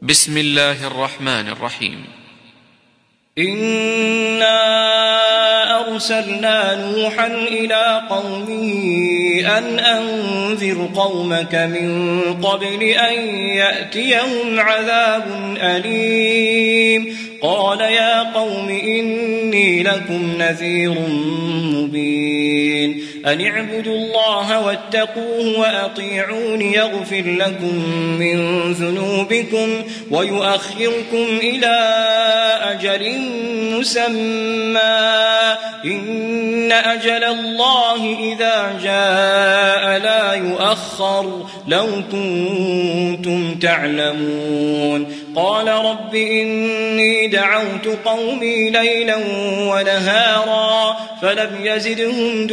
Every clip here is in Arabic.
بسم الله الرحمن الرحيم. إنا أرسلنا نوحا إلى قومه أن أنذر قومك من قبل أن يأتيهم عذاب أليم. قال يا قوم إني لكم نذير مبين أن اعبدوا الله واتقوه وأطيعون يغفر لكم من ذنوبكم ويؤخركم إلى أجل مسمى إن أجل الله إذا جاء لا يؤخر لو كنتم تعلمون. قال رب إني دعوت قومي ليلا ونهارا فلم يزدهم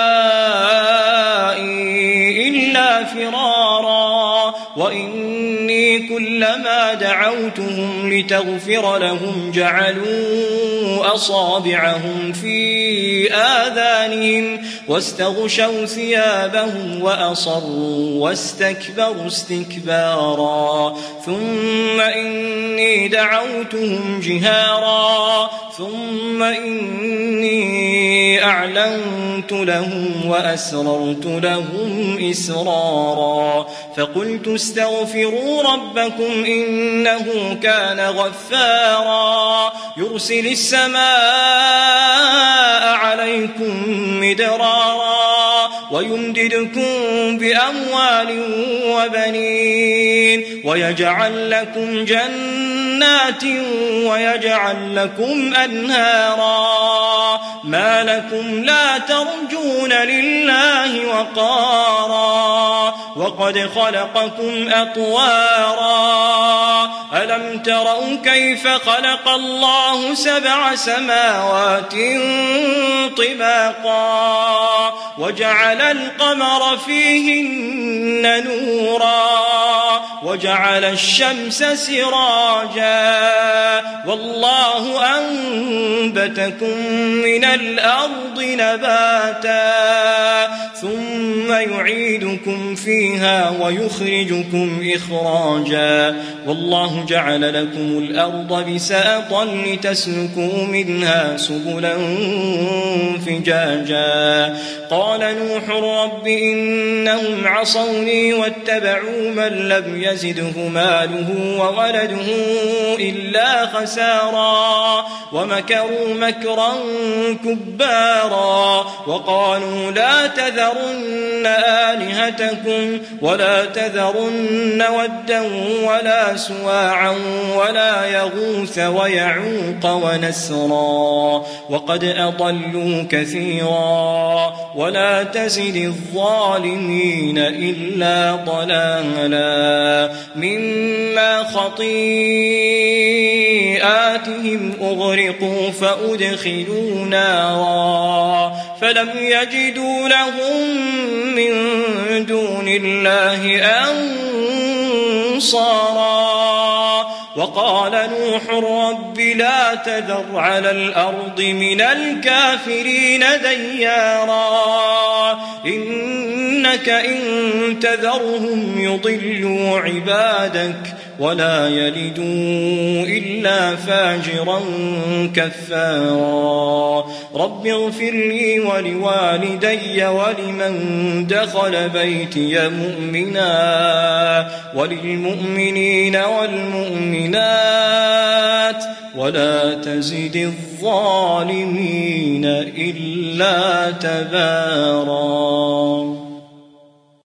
دعائي إلا فرارا وإني كلما دعوتهم لتغفر لهم جعلوا أصابعهم في آذانهم واستغشوا ثيابهم وأصروا واستكبروا استكبارا ثم إني دعوتهم جهارا ثم إني أعلنت لهم وأسررت لهم إسرارا فقلت استغفروا ربكم إنه كان غفارا يرسل السماء عليكم مدرارا ويمددكم بأموال وبنين ويجعل لكم جنات ويجعل لكم أنهارا ما لكم لا ترجون لله وقارا وقد خلقكم أطوارا ألم تروا كيف خلق الله 7 سماوات طباقا وجعل القمر فيهن نورا وجعل الشمس سراجا والله أنبتكم من الأرض نباتا ثم يعيدكم فيها ويخرجكم إخراجا والله جعل لكم الأرض بساطا لتسلكوا منها سبلا فجاجا. قال نوح رب إنهم عصوني واتبعوا من لم يزده ماله وولده إلا خسارا ومكروا مكرا كبارا وقالوا لا تذرن آلهتكم ولا تذرن ودا ولا سواعا ولا يغوث ويعوق ونسرا وقد أضلوا كثيرا ولا تزد الظالمين إلا ضلالا مما خطيئاتهم أغرقوا فأدخلوا نارا فلم يجدوا لهم من دون الله أنصارا. وقال نوح رب لا تذر على الأرض من الكافرين ديارا إنك إن تذرهم يضلوا عبادك ولا يلدوا إلا فاجرا كفارا. رب اغفر لي ولوالدي ولمن دخل بيتي مؤمنا وللمؤمنين والمؤمنات ولا تزد الظالمين إلا تبارا.